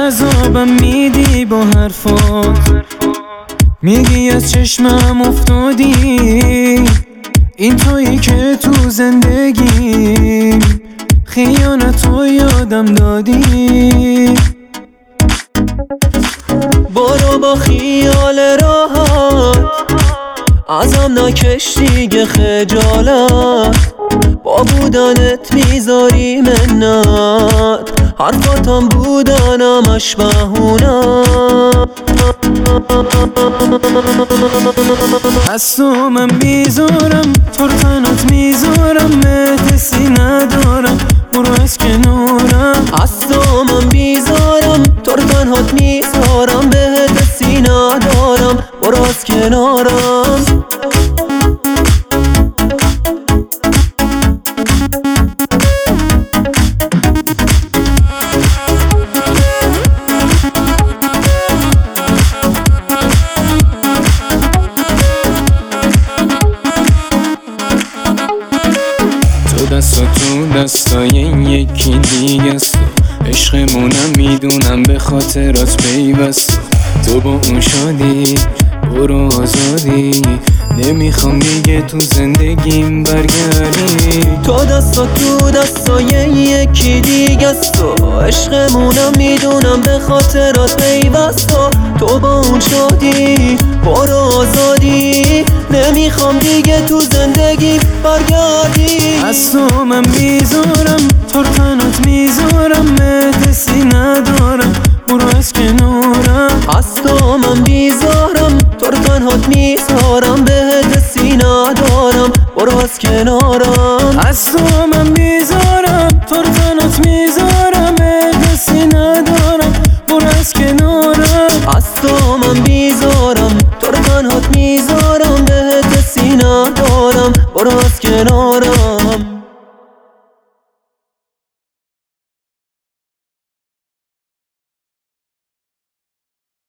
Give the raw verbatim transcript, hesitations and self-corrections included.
عذابم میدی با حرفات، میگی از چشمم افتادی، این تویی که تو زندگی خیانتو یادم دادی. برو با خیال راحت ازم نکش دیگه خجالت، با بودنت میذاری منت، حرفاتم بودنمش بهونم. از تو من میذارم، تو رو تنات میذارم، مهدسی ندارم، برو از کنارم. از تو من میذارم، تو رو تنهات میذارم، بهت دستی ندارم، برو از کنارم. دستا تو دستای یکی دیگه است، عشقمونم میدونم به خاطرات پیوست. تو با اون شادی برو آزادی، نمیخوام دیگه تو زندگیم برگردی. تو دستا تو دستای یکی دیگه است، عشقمونم میدونم به خاطرات پیوست. تو با اون شادی برو آزادی، نمیخوام دیگه تو زندگی برگردی. از تو من میذارم، تو رو تنات میذارم، مهدسی ندارم، برو از کنارم. از تو من میذارم، تو رو تنهات میذارم، بهت دستی ندارم، برو از کنارم. از تو من میذارم، تو رو تنات میذارم، مهدسی ندارم، برو از کنارم. از تو من میذارم، تو رو تنهات میذارم، بهت دستی ندارم، برو از کنارم.